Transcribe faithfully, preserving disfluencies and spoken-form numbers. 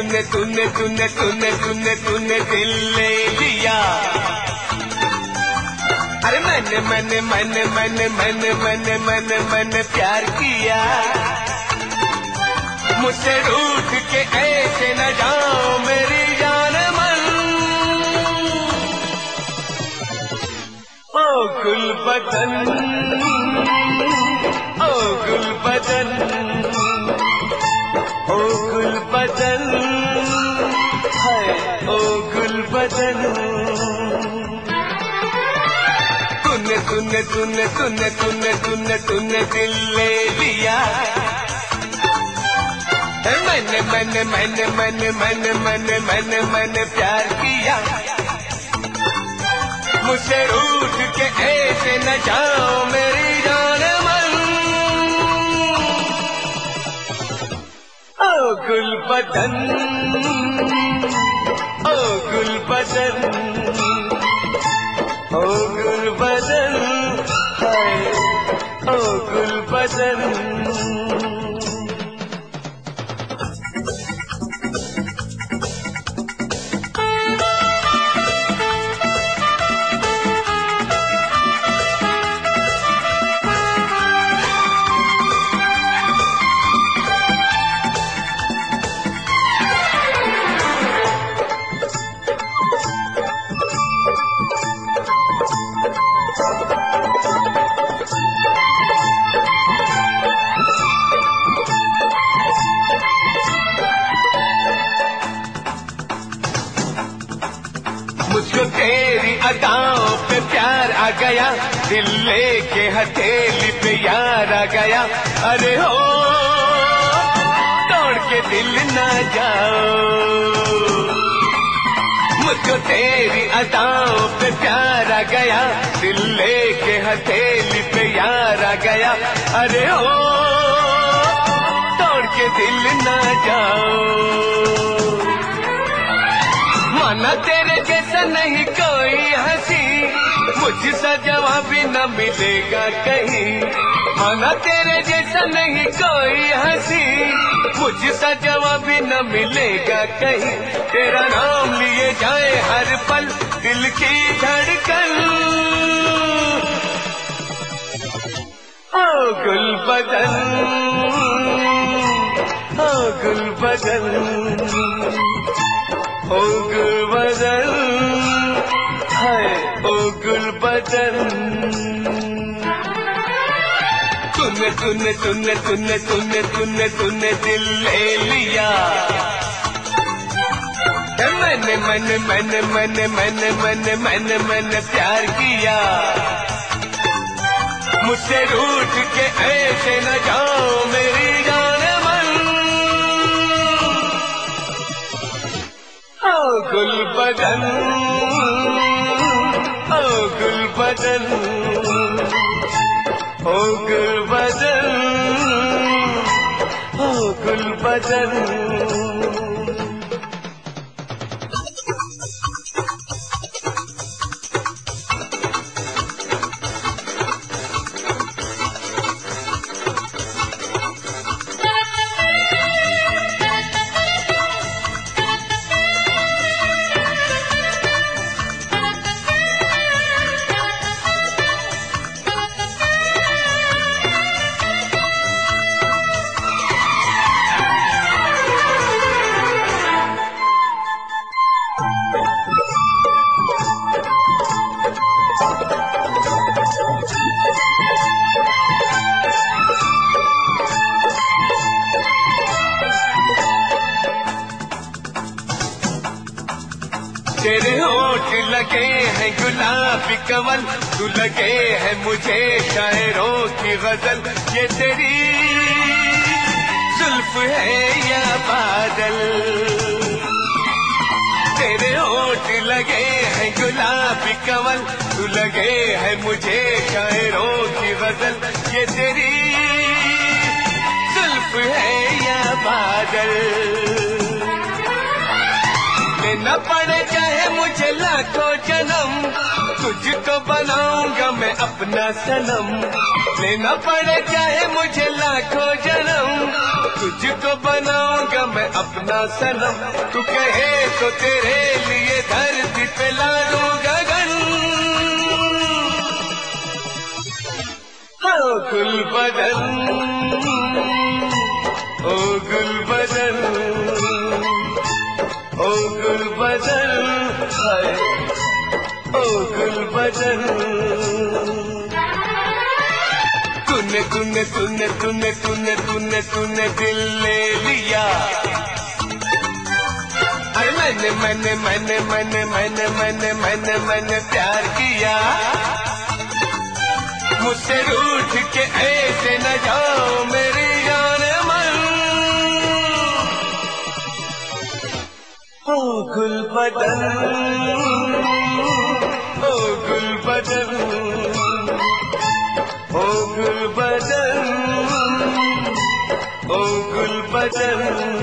तूने तूने तूने तूने तूने तूने दिल ले लिया। अरे मैंने मैंने मैंने मैंने मैंने मैंने मैंने मैंने प्यार किया। मुझसे रूठ के ऐसे न जाओ मेरी जान मन। ओ गुलबदन ओ गुलबदन ओ गुलबदन है ओ गुलबदन। तूने तूने तूने तूने तूने तूने तूने दिल ले लिया। मैंने मैंने मैंने मैंने मैंने मैंने मैंने मैंने प्यार किया। मुझसे रूठ के ऐसे न जाओ मेरी जान मन। ओ गुलबदन ओ गुलबदन ओ गुलबदन हाय ओ गुलबदन। मुझको तेरी अदाओं पे प्यार आ गया। दिल लेके हथेली पे यार आ गया। अरे हो तोड़ के दिल ना जाओ। मुझको तेरी अदाओं पे प्यार आ गया। दिल लेके हथेली पे यार आ गया। अरे हो तोड़ के दिल ना जाओ। माना तेरे जैसा नहीं कोई हंसी। मुझसा जवाबी न मिलेगा कहीं। माना तेरे जैसा नहीं कोई हंसी। मुझसा जवाबी न मिलेगा कहीं। तेरा नाम लिए जाए हर पल दिल की धड़कन। ओ गुलबदन ओ गुलबदन ओ गुलबदन है ओ गुलबदन। तूने तूने तूने तूने तूने तूने तूने दिल ले लिया। मैंने मैंने मैंने मैंने मैंने मैंने मैंने मैंने प्यार किया। मुझसे रूठ के ऐसे न जाओ मेरी जान मन। ओ गुलबदन ओ गुलबदन ओ गुलबदन ओ गुलबदन। तेरे होठ लगे हैं गुलाबी कमल। तू लगे है मुझे शायरों की गजल। ये तेरी जुल्फ है या बादल। तेरे होठ लगे हैं गुलाबी कमल। तू लगे है मुझे शायरों की गजल। ये तेरी जुल्फ है या बादल। लेना पड़े चाहे मुझे लाखों जन्म। तुझको बनाऊंगा मैं अपना सनम, लेना पड़े चाहे मुझे लाखों जन्म, तुझको बनाऊंगा मैं अपना सनम। तू कहे तो तेरे लिए धरती पे ला दूं गगन। ओ गुल बदन, ओ गुल बदन, ओ गुल बदन, ओ गुल बदन। तूने तूने तूने तूने तूने तूने तूने दिल ले लिया। अरे मैंने मैंने मैंने मैंने मैंने मैंने मैंने मैंने प्यार किया। मुझसे रूठ के ऐसे न जाओ मेरी जान मन। ओ गुल बदन, ओ गुल बदन, ओ गुल बदन, ओ गुल बदन।